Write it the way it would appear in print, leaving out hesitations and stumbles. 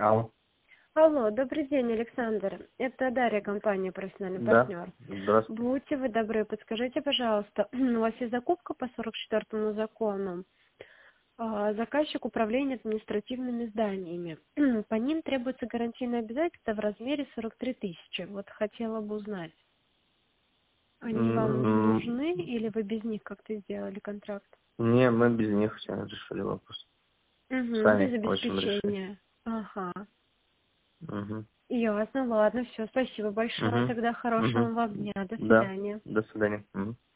Алло. Алло, добрый день, Александр. Это Дарья, компания «Профессиональный Да. партнер». Здравствуйте. Будьте вы добры, подскажите, пожалуйста, у вас есть закупка по 44-му закону. Заказчик управления административными зданиями. По ним требуется гарантийное обязательство в размере 43 тысячи. Вот хотела бы узнать, они вам нужны или вы без них как-то сделали контракт? Не, мы без них все решили вопрос. Без Сами, в общем, решили. обеспечения. Ага. Угу. Ясно, ладно, все, спасибо большое. Угу. Тогда хорошего Угу. вам дня. До Да. свидания. До свидания. Угу.